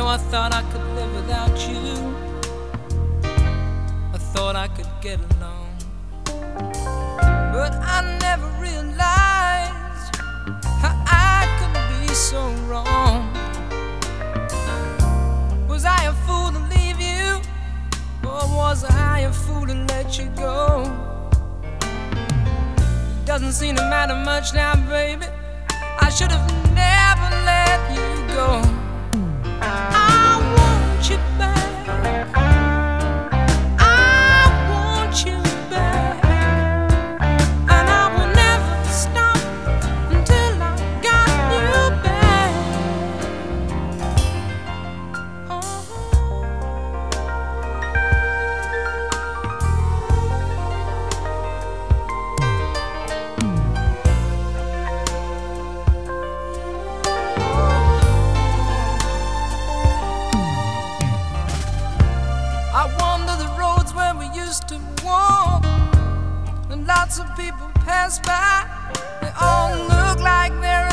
I thought I could live without you. I thought I could get along, but I never realized how I could be so wrong. Was I a fool to leave you, or was I a fool to let you go? It doesn't seem to matter much now, baby. I should have never let you go. I want you back. I want you back. And I will never stop until I got you back. I wander the roads where we used to walk, and lots of people pass by. They all look like they're